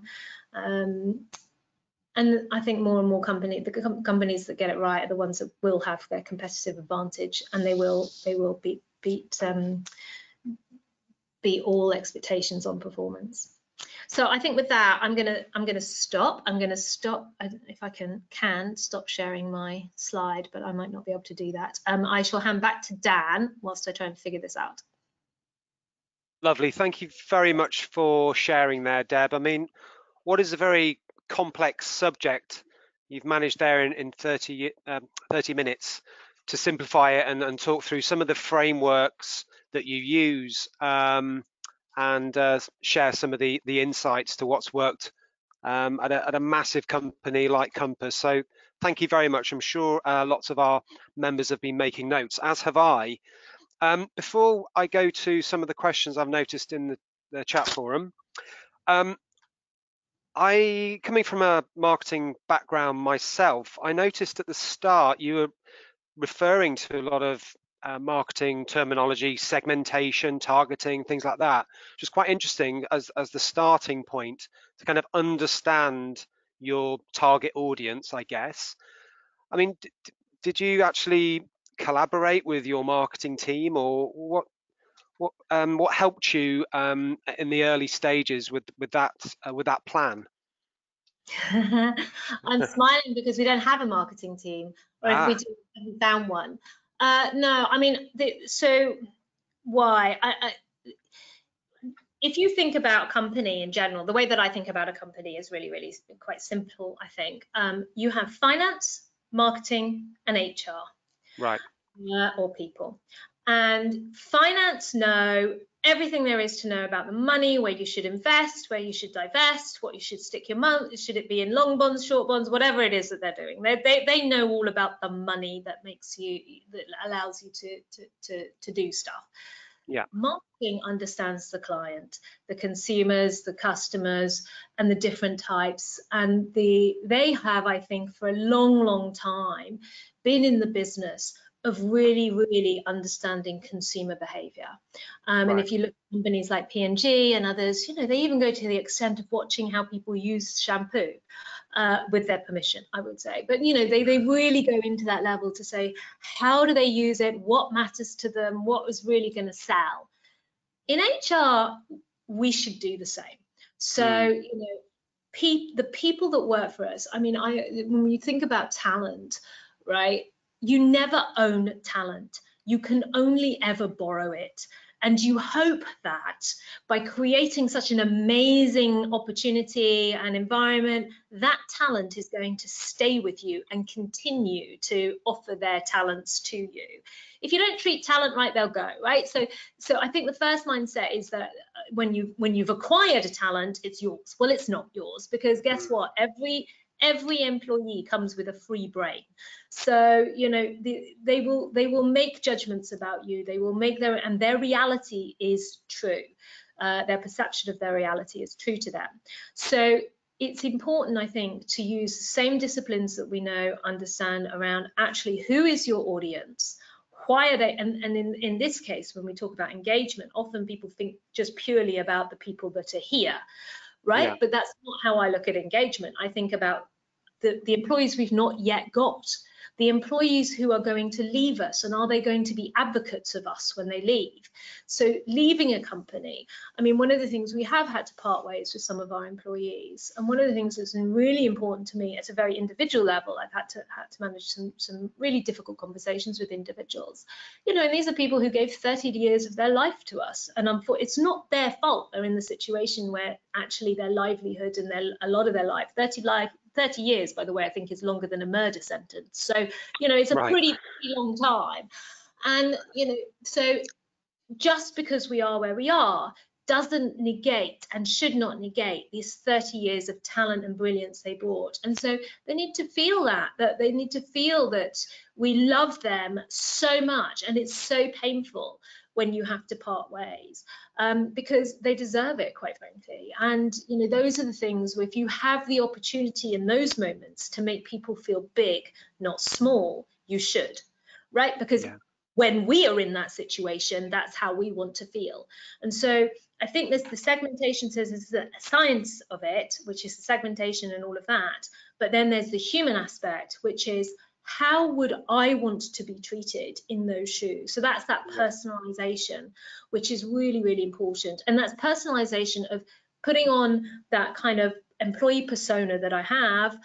and I think more and more companies that get it right are the ones that will have their competitive advantage, and they will beat all expectations on performance. So I think with that, I'm gonna stop. I'm gonna stop if I can stop sharing my slide, but I might not be able to do that. I shall hand back to Dan whilst I try and figure this out. Lovely. Thank you very much for sharing there, Deb. I mean, what is a very complex subject you've managed there in 30 minutes to simplify it and talk through some of the frameworks that you use, and share some of the insights to what's worked at a massive company like Compass. So thank you very much. I'm sure lots of our members have been making notes, as have I. Before I go to some of the questions I've noticed in the chat forum, coming from a marketing background myself, I noticed at the start you were referring to a lot of marketing terminology, segmentation, targeting, things like that, which is quite interesting as the starting point to kind of understand your target audience, I guess. I mean, did you actually collaborate with your marketing team, or what helped you in the early stages with that plan? I'm smiling because we don't have a marketing team, or if we do, we haven't found one. No, I mean, so why? If you think about a company in general, the way that I think about a company is really, really quite simple, I think. You have finance, marketing, and HR. Right. Or people. And finance know everything there is to know about the money, where you should invest, where you should divest, what you should stick your money, should it be in long bonds, short bonds, whatever it is that they're doing. They know all about the money that allows you to do stuff. Yeah. Marketing understands the client, the consumers, the customers, and the different types. And they have, I think, for a long, long time been in the business of really, really understanding consumer behavior. Right. And if you look at companies like P&G and others, you know, they even go to the extent of watching how people use shampoo with their permission, I would say. But, you know, they really go into that level to say, how do they use it? What matters to them? What is really going to sell? In HR, we should do the same. So, you know, the people that work for us, I mean, when you think about talent, right, you never own talent. You can only ever borrow it. And you hope that by creating such an amazing opportunity and environment, that talent is going to stay with you and continue to offer their talents to you. If you don't treat talent right, they'll go, right? So I think the first mindset is that when you've acquired a talent, it's yours. Well, it's not yours, because guess what? Every employee comes with a free brain. So, you know, they will make judgments about you. They will make their reality is true. Their perception of their reality is true to them. So it's important, I think, to use the same disciplines that we know, understand around actually who is your audience, why are they, and in this case, when we talk about engagement, often people think just purely about the people that are here, right? Yeah. But that's not how I look at engagement. I think about the employees we've not yet got, the employees who are going to leave us, and are they going to be advocates of us when they leave? So leaving a company, I mean, one of the things we have had to part ways with some of our employees, and one of the things that's been really important to me at a very individual level, I've had to manage some really difficult conversations with individuals, you know, and these are people who gave 30 years of their life to us, and it's not their fault they're in the situation where actually their livelihood and a lot of their life, 30 years, by the way, I think is longer than a murder sentence. So, you know, it's a pretty long time. And, you know, so just because we are where we are doesn't negate and should not negate these 30 years of talent and brilliance they brought. And so they need to feel that they need to feel that we love them so much, and it's so painful when you have to part ways, because they deserve it, quite frankly. And, you know, those are the things where if you have the opportunity in those moments to make people feel big, not small, you should, right? Because when we are in that situation, that's how we want to feel. And so I think the segmentation says is the science of it, which is the segmentation and all of that. But then there's the human aspect, which is, how would I want to be treated in those shoes? So that's that personalization, which is really, really important. And that's personalization of putting on that kind of employee persona that I have.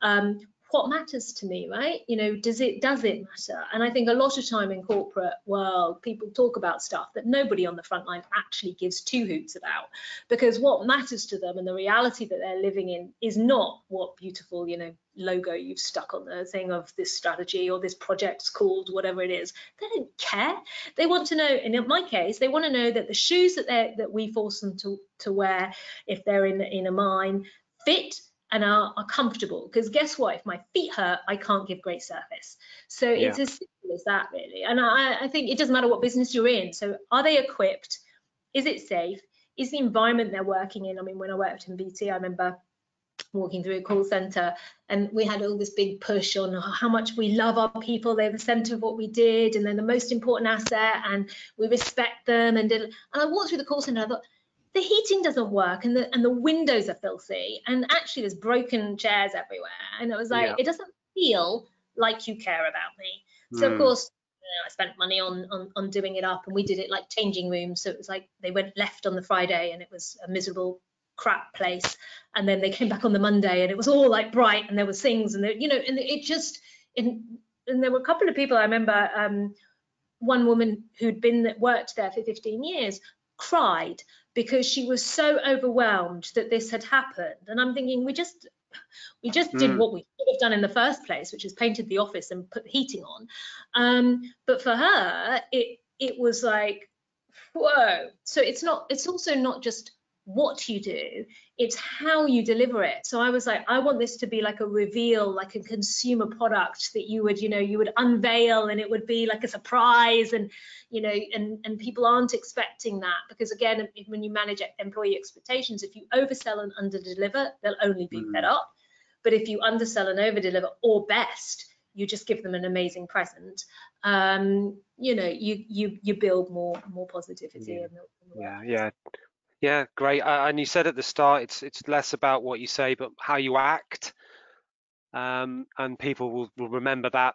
What matters to me, right? You know, does it matter? And I think a lot of time in corporate world, people talk about stuff that nobody on the front line actually gives two hoots about, because what matters to them and the reality that they're living in is not what beautiful, you know, logo you've stuck on the thing of this strategy or this project's called, whatever it is. They don't care. They want to know, and in my case, they want to know that the shoes that we force them to wear, if they're in a mine, fit and are comfortable. Because guess what? If my feet hurt, I can't give great service. So it's as simple as that, really. And I think it doesn't matter what business you're in. So are they equipped? Is it safe? Is the environment they're working in? I mean, when I worked in BT, I remember walking through a call center, and we had all this big push on how much we love our people. They're the center of what we did, and they're the most important asset, and we respect them. And I walked through the call center, I thought, the heating doesn't work, and the windows are filthy, and actually there's broken chairs everywhere. And it was like, it doesn't feel like you care about me. So of course, you know, I spent money on doing it up, and we did it like changing rooms. So it was like they went left on the Friday, and it was a miserable crap place, and then they came back on the Monday, and it was all like bright, and there was things, and you know, and it just, and there were a couple of people. I remember one woman who'd worked there for 15 years cried because she was so overwhelmed that this had happened. And I'm thinking, we just did what we should have done in the first place, which is painted the office and put the heating on. But for her, it was like, whoa. So it's also not just what you do, it's how you deliver it. So I was like, I want this to be like a reveal, like a consumer product that you would unveil, and it would be like a surprise, and you know, and people aren't expecting that, because again, when you manage employee expectations, if you oversell and underdeliver, they'll only be fed up. But if you undersell and overdeliver, or best, you just give them an amazing present, you know, you build more positivity. Yeah, great. And you said at the start, it's less about what you say, but how you act, and people will remember that.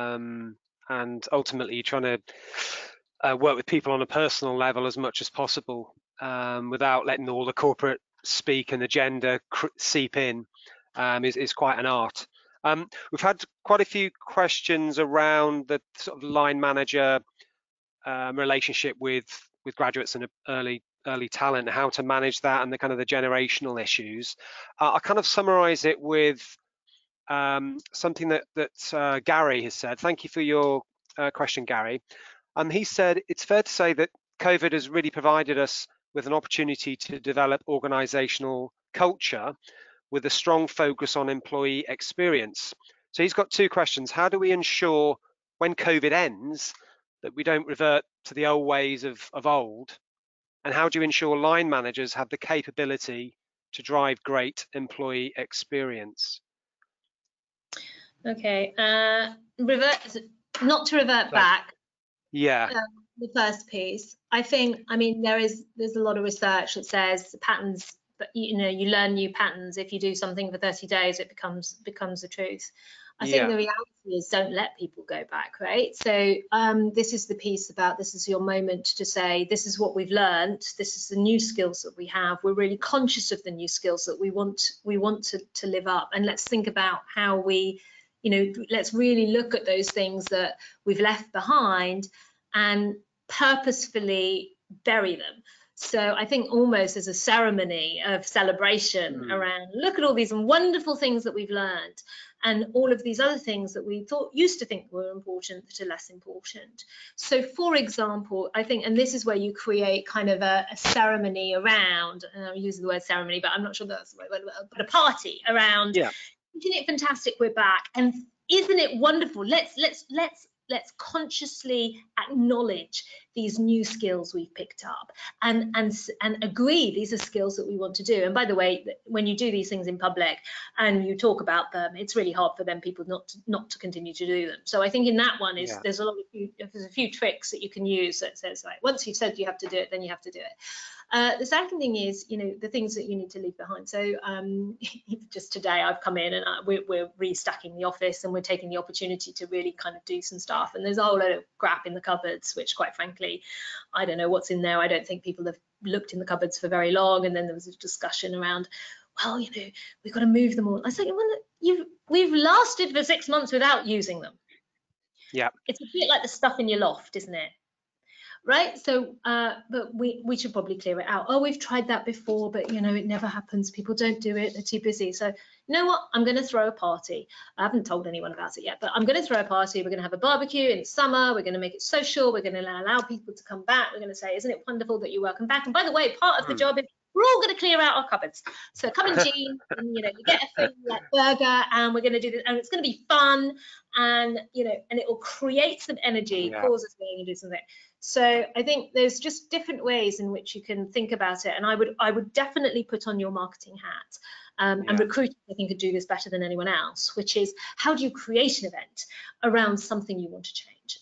And ultimately, you're trying to work with people on a personal level as much as possible, without letting all the corporate speak and agenda seep in. Is quite an art. We've had quite a few questions around the sort of line manager relationship with with graduates and early talent, how to manage that and the kind of the generational issues. I kind of summarize it with something that Gary has said. Thank you for your question, Gary. He said it's fair to say that COVID has really provided us with an opportunity to develop organizational culture with a strong focus on employee experience. So he's got two questions. How do we ensure when COVID ends that we don't revert to the old ways of old? And how do you ensure line managers have the capability to drive great employee experience? Okay, not to revert back. Yeah. The first piece, I mean, there's a lot of research that says patterns, but you learn new patterns. If you do something for 30 days, it becomes the truth. I think the reality is don't let people go back, right? So this is the piece about, this is your moment to say, this is what we've learned, this is the new skills that we have, we're really conscious of the new skills that we want to live up, and let's think about how we, let's really look at those things that we've left behind and purposefully bury them. So I think almost as a ceremony of celebration around, look at all these wonderful things that we've learned, and all of these other things that we used to think were important that are less important. So for example, I think, and this is where you create kind of a ceremony around, I'm using the word ceremony, but I'm not sure that's the right word, but a party around, isn't it fantastic we're back? And isn't it wonderful? Let's consciously acknowledge these new skills we've picked up and agree these are skills that we want to do. And by the way, when you do these things in public and you talk about them, it's really hard for people not to continue to do them. So I think in that one there's a few tricks that you can use that says, like, once you've said you have to do it, then you have to do it. The second thing is, the things that you need to leave behind. So just today I've come in and we're restacking the office, and we're taking the opportunity to really kind of do some stuff. And there's a whole load of crap in the cupboards, which quite frankly, I don't know what's in there. I don't think people have looked in the cupboards for very long. And then there was a discussion around, well, we've got to move them all. I was like, well, we've lasted for 6 months without using them. Yeah. It's a bit like the stuff in your loft, isn't it? Right, so but we should probably clear it out. Oh, we've tried that before, but it never happens. People don't do it, they're too busy. So you know what, I'm going to throw a party. I haven't told anyone about it yet, but I'm going to throw a party. We're going to have a barbecue in the summer. We're going to make it social. We're going to allow people to come back. We're going to say, isn't it wonderful that you're welcome back? And by the way, part of the job is we're all going to clear out our cupboards. So come in, Jean, and you get a thing like burger, and we're going to do this, and it's going to be fun, and and it will create some energy, cause us going and do something. So I think there's just different ways in which you can think about it, and I would definitely put on your marketing hat. And recruiters, I think, could do this better than anyone else, which is, how do you create an event around something you want to change?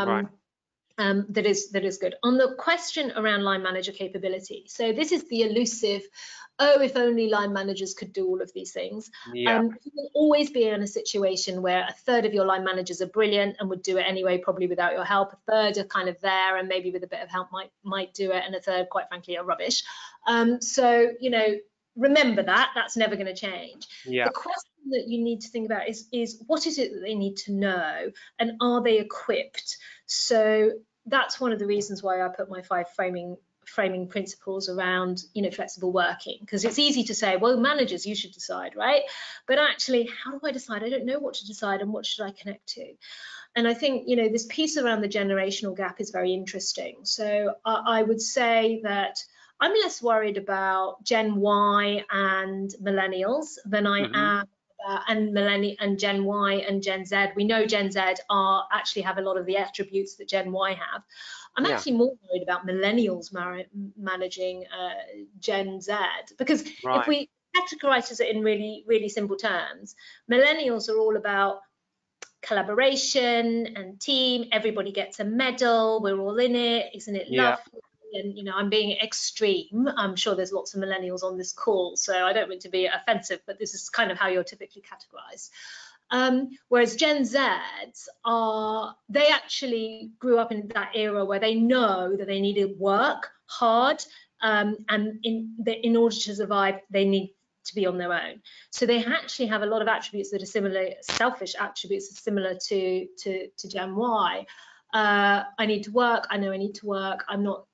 That is good. On the question around line manager capability, so this is the elusive, oh, if only line managers could do all of these things. You will always be in a situation where a third of your line managers are brilliant and would do it anyway, probably without your help. A third are kind of there and maybe with a bit of help might do it, and a third, quite frankly, are rubbish. So remember that's never going to change. The question that you need to think about is what is it that they need to know, and are they equipped? So that's one of the reasons why I put my 5 framing principles around flexible working, because it's easy to say, well, managers, you should decide, right? But actually, how do I decide? I don't know what to decide, and what should I connect to? And I think this piece around the generational gap is very interesting. So I would say that I'm less worried about Gen Y and millennials than I am and Gen Y and Gen Z. We know Gen Z actually have a lot of the attributes that Gen Y have. I'm actually more worried about millennials managing Gen Z, because if we categorize it in really, really simple terms, millennials are all about collaboration and team. Everybody gets a medal. We're all in it. Isn't it lovely? And I'm being extreme. I'm sure there's lots of millennials on this call, so I don't mean to be offensive, but this is kind of how you're typically categorized. Whereas Gen Zs they actually grew up in that era where they know that they need to work hard, and in order to survive, they need to be on their own. So they actually have a lot of attributes that are similar, selfish attributes similar to Gen Y. I need to work. I know I need to work. I'm not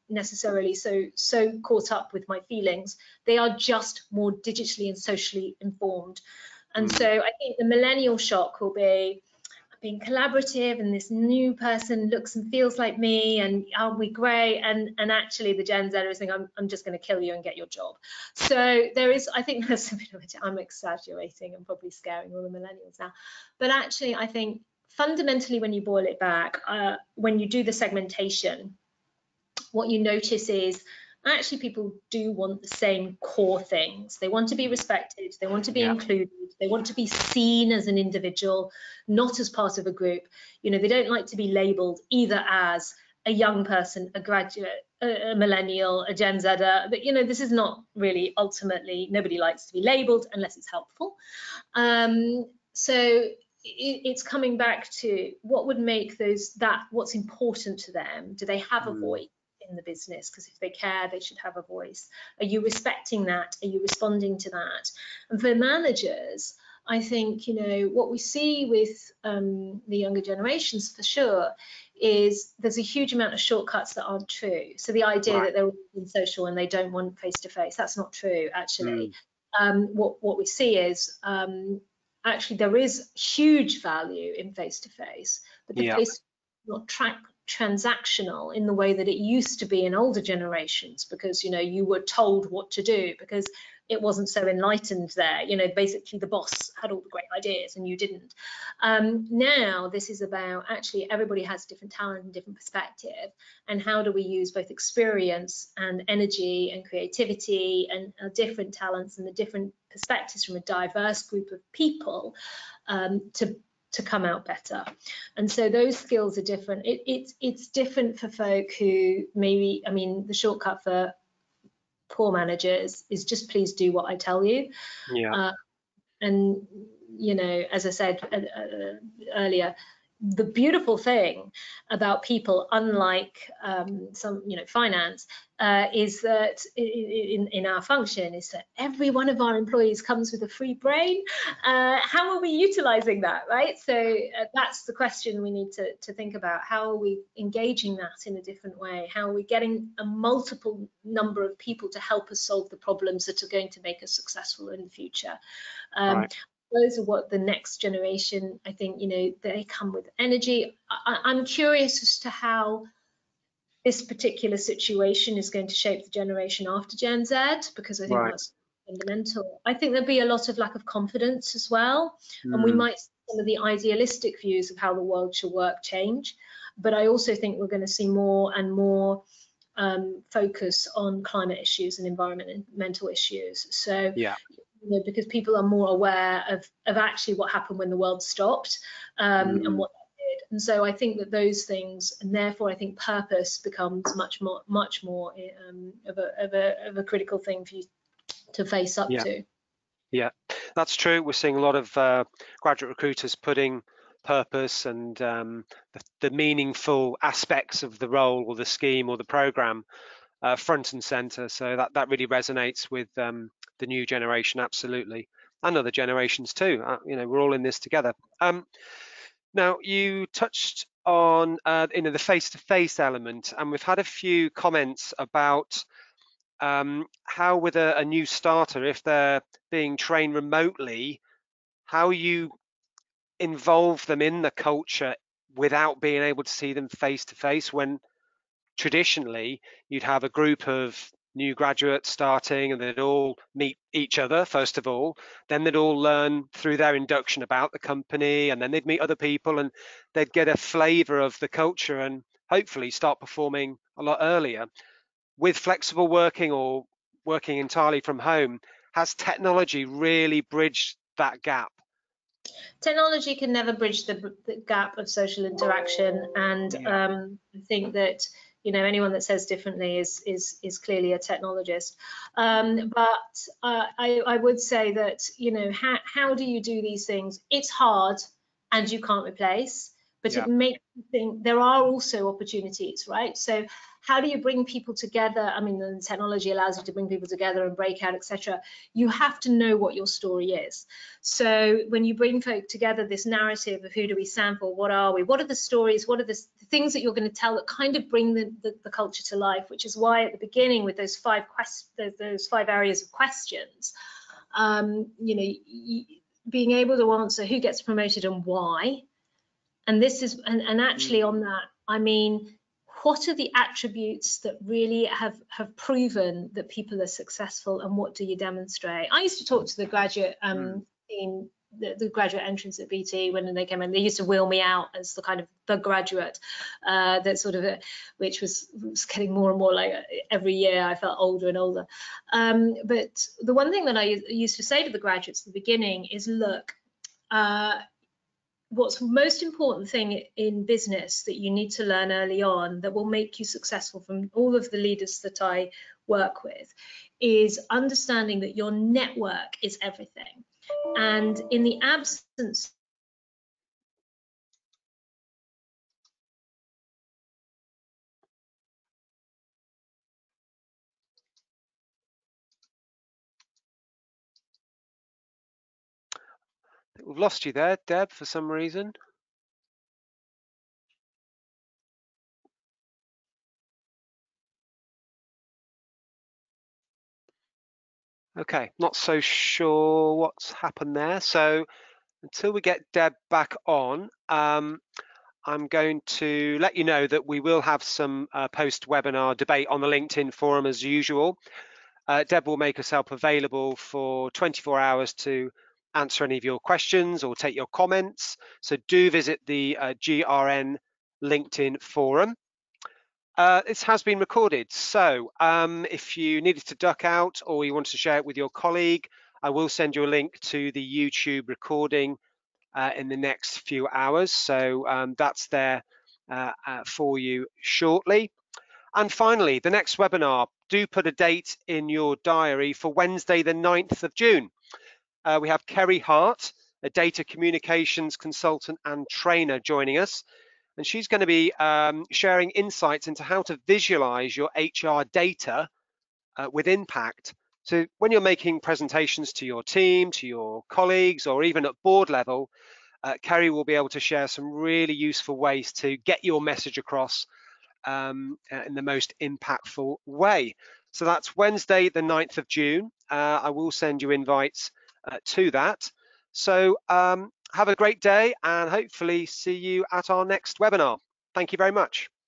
necessarily so caught up with my feelings. They are just more digitally and socially informed. And so I think the millennial shock will be being collaborative, and this new person looks and feels like me, and aren't we great? And actually the Gen Zers think I'm just going to kill you and get your job. So there is, I think there's a bit of I'm exaggerating and probably scaring all the millennials now, but actually I think fundamentally when you boil it back, when you do the segmentation, what you notice is actually people do want the same core things. They want to be respected, they want to be included, they want to be seen as an individual, not as part of a group. You know, they don't like to be labeled either as a young person, a graduate, a millennial, a Gen Zer, but you know, this is not really, ultimately, nobody likes to be labeled unless it's helpful. So it's coming back to what would make what's important to them. Do they have a voice in the business? Because if they care, they should have a voice. Are you respecting that? Are you responding to that? And for managers, I think, you know, what we see with the younger generations for sure is there's a huge amount of shortcuts that aren't true. So the idea that they're all in social and they don't want face-to-face, that's not true, actually. What we see is actually there is huge value in face-to-face, but the face is not transactional in the way that it used to be in older generations, because you know you were told what to do because it wasn't so enlightened there. You know, basically the boss had all the great ideas and you didn't. Now this is about actually everybody has different talent and different perspective, and how do we use both experience and energy and creativity and different talents and the different perspectives from a diverse group of people to come out better. And so those skills are different. It's different for folk who maybe, I mean, the shortcut for poor managers is just please do what I tell you. And you know, as I said earlier, the beautiful thing about people, unlike some, you know, finance, is that in our function is that every one of our employees comes with a free brain. How are we utilizing that, right? So that's the question we need to think about. How are we engaging that in a different way? How are we getting a multiple number of people to help us solve the problems that are going to make us successful in the future? Those are what the next generation, I think, you know, they come with energy. I'm curious as to how this particular situation is going to shape the generation after Gen Z, because I think that's fundamental. I think there'll be a lot of lack of confidence as well, and we might see some of the idealistic views of how the world should work change, but I also think we're going to see more and more focus on climate issues and environmental issues. So you know, because people are more aware of actually what happened when the world stopped and what that did. And so I think that those things, and therefore I think purpose becomes much more of a critical thing for you to face up to. Yeah, that's true. We're seeing a lot of graduate recruiters putting purpose and the meaningful aspects of the role or the scheme or the program front and center. So that really resonates with the new generation, absolutely, and other generations too. You know, we're all in this together. Now, you touched on you know, the face-to-face element, and we've had a few comments about how with a new starter, if they're being trained remotely, how you involve them in the culture without being able to see them face-to-face, when traditionally you'd have a group of new graduates starting and they'd all meet each other first of all, then they'd all learn through their induction about the company, and then they'd meet other people and they'd get a flavor of the culture and hopefully start performing a lot earlier. With flexible working or working entirely from home, has technology really bridged that gap? Technology can never bridge the gap of social interaction, and I think that, you know, anyone that says differently is clearly a technologist. But I would say that, you know, how do you do these things? It's hard and you can't replace, but it makes you think there are also opportunities, right? So how do you bring people together? I mean, the technology allows you to bring people together and break out, etc. You have to know what your story is. So when you bring folk together, this narrative of who do we sample, what are we, what are the stories, what are the things that you're going to tell that kind of bring the culture to life, which is why at the beginning with those five areas of questions, you know, being able to answer who gets promoted and why. And this is, and actually on that, I mean, what are the attributes that really have proven that people are successful, and what do you demonstrate? I used to talk to the graduate team, the graduate entrance at BT when they came in. They used to wheel me out as the kind of the graduate, that sort of, which was getting more and more like every year I felt older and older. But the one thing that I used to say to the graduates at the beginning is, look, what's most important thing in business that you need to learn early on that will make you successful from all of the leaders that I work with is understanding that your network is everything. And in the absence We've lost you there, Deb, for some reason. Okay, not so sure what's happened there. So until we get Deb back on, I'm going to let you know that we will have some post-webinar debate on the LinkedIn forum as usual. Deb will make herself available for 24 hours to answer any of your questions or take your comments. So do visit the GRN LinkedIn forum. This has been recorded, so if you needed to duck out or you wanted to share it with your colleague, I will send you a link to the YouTube recording in the next few hours. So that's there for you shortly. And finally, the next webinar, do put a date in your diary for Wednesday, the 9th of June. We have Kerry Hart, a data communications consultant and trainer, joining us. And she's going to be sharing insights into how to visualize your HR data with impact. So when you're making presentations to your team, to your colleagues, or even at board level, Kerry will be able to share some really useful ways to get your message across in the most impactful way. So that's Wednesday, the 9th of June. I will send you invites to that. So have a great day and hopefully see you at our next webinar. Thank you very much.